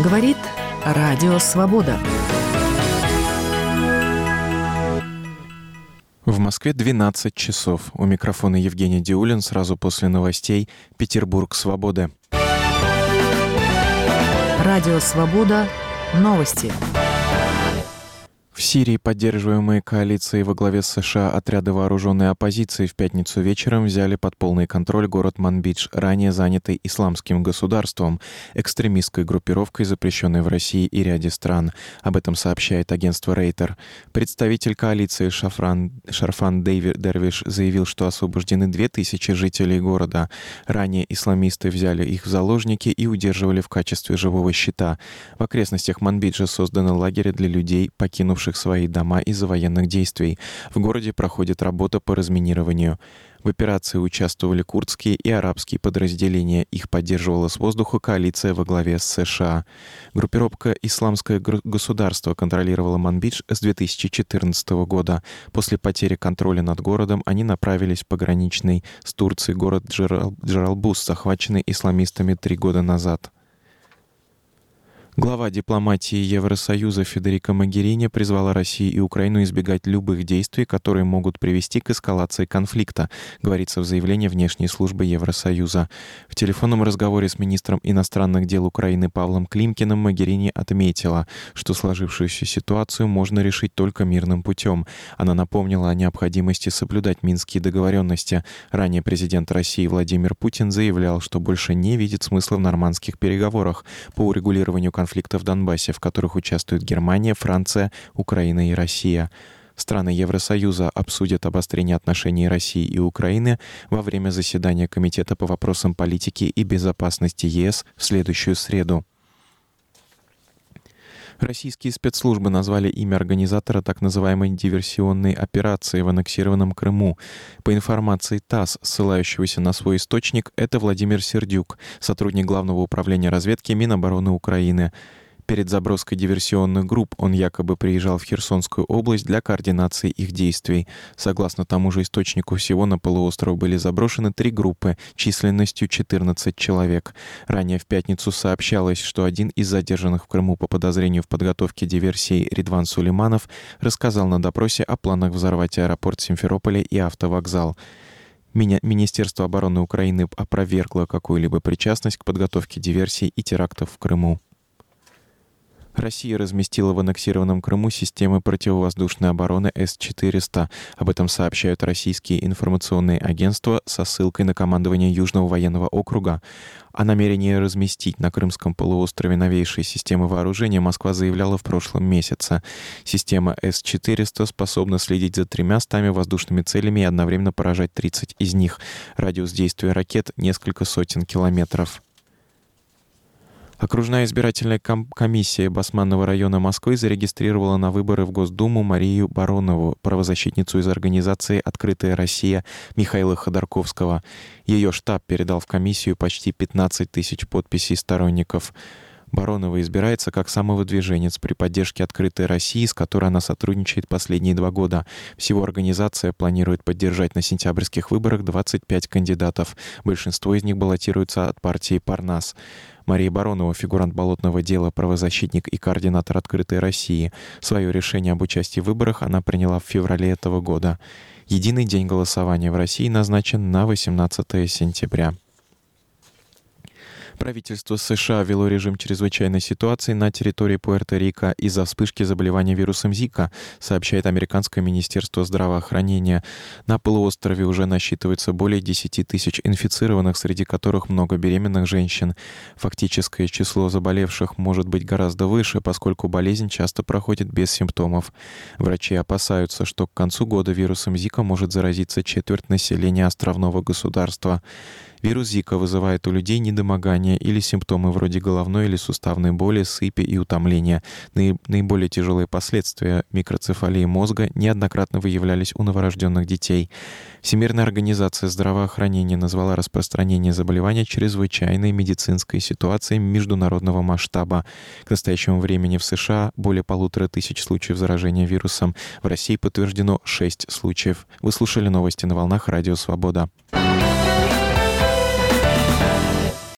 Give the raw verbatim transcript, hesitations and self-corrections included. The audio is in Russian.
Говорит Радио Свобода. В Москве двенадцать часов. У микрофона Евгений Диулин. Сразу после новостей «Петербург. Свобода». Радио Свобода. Новости. В Сирии поддерживаемые коалицией во главе с США отряды вооруженной оппозиции в пятницу вечером взяли под полный контроль город Манбидж, ранее занятый Исламским государством, экстремистской группировкой, запрещенной в России и ряде стран. Об этом сообщает агентство Рейтер. Представитель коалиции Шафран, Шарфан Дервиш заявил, что освобождены две тысячи жителей города. Ранее исламисты взяли их в заложники и удерживали в качестве живого щита. В окрестностях Манбиджа созданы лагеря для людей, покинувших свои дома из-за военных действий. В городе проходит работа по разминированию. В операции участвовали курдские и арабские подразделения. Их поддерживала с воздуха коалиция во главе с США. Группировка «Исламское государство» контролировала Манбидж с две тысячи четырнадцатого года. После потери контроля над городом они направились в пограничный с Турцией город Джаралбус, захваченный исламистами три года назад. Глава дипломатии Евросоюза Федерика Могерини призвала Россию и Украину избегать любых действий, которые могут привести к эскалации конфликта, говорится в заявлении внешней службы Евросоюза. В телефонном разговоре с министром иностранных дел Украины Павлом Климкиным Могерини отметила, что сложившуюся ситуацию можно решить только мирным путем. Она напомнила о необходимости соблюдать минские договоренности. Ранее президент России Владимир Путин заявлял, что больше не видит смысла в нормандских переговорах по урегулированию конфликта конфликта в Донбассе, в которых участвуют Германия, Франция, Украина и Россия. Страны Евросоюза обсудят обострение отношений России и Украины во время заседания Комитета по вопросам политики и безопасности ЕС в следующую среду. Российские спецслужбы назвали имя организатора так называемой диверсионной операции в аннексированном Крыму. По информации ТАСС, ссылающегося на свой источник, это Владимир Сердюк, сотрудник Главного управления разведки Минобороны Украины. Перед заброской диверсионных групп он якобы приезжал в Херсонскую область для координации их действий. Согласно тому же источнику, всего на полуостров были заброшены три группы численностью четырнадцать человек. Ранее в пятницу сообщалось, что один из задержанных в Крыму по подозрению в подготовке диверсии Ридван Сулейманов рассказал на допросе о планах взорвать аэропорт Симферополя и автовокзал. Мини- Министерство обороны Украины опровергло какую-либо причастность к подготовке диверсий и терактов в Крыму. Россия разместила в аннексированном Крыму системы противовоздушной обороны эс четыреста. Об этом сообщают российские информационные агентства со ссылкой на командование Южного военного округа. О намерении разместить на Крымском полуострове новейшие системы вооружения Москва заявляла в прошлом месяце. Система эс четыреста способна следить за тремястами воздушными целями и одновременно поражать тридцать из них. Радиус действия ракет — несколько сотен километров. Окружная избирательная ком- комиссия Басманного района Москвы зарегистрировала на выборы в Госдуму Марию Баронову, правозащитницу из организации «Открытая Россия» Михаила Ходорковского. Ее штаб передал в комиссию почти пятнадцать тысяч подписей сторонников. Баронова избирается как самовыдвиженец при поддержке «Открытой России», с которой она сотрудничает последние два года. Всего организация планирует поддержать на сентябрьских выборах двадцать пять кандидатов. Большинство из них баллотируются от партии «Парнас». Мария Баронова, фигурант болотного дела, правозащитник и координатор «Открытой России». Свое решение об участии в выборах она приняла в феврале этого года. Единый день голосования в России назначен на восемнадцатое сентября. Правительство США ввело режим чрезвычайной ситуации на территории Пуэрто-Рико из-за вспышки заболевания вирусом Зика, сообщает Американское министерство здравоохранения. На полуострове уже насчитывается более десять тысяч инфицированных, среди которых много беременных женщин. Фактическое число заболевших может быть гораздо выше, поскольку болезнь часто проходит без симптомов. Врачи опасаются, что к концу года вирусом Зика может заразиться четверть населения островного государства. Вирус Зика вызывает у людей недомогание или симптомы вроде головной или суставной боли, сыпи и утомления. Наиболее тяжелые последствия микроцефалии мозга неоднократно выявлялись у новорожденных детей. Всемирная организация здравоохранения назвала распространение заболевания чрезвычайной медицинской ситуацией международного масштаба. К настоящему времени в США более полутора тысяч случаев заражения вирусом. В России подтверждено шесть случаев. Вы слушали новости на волнах Радио Свобода.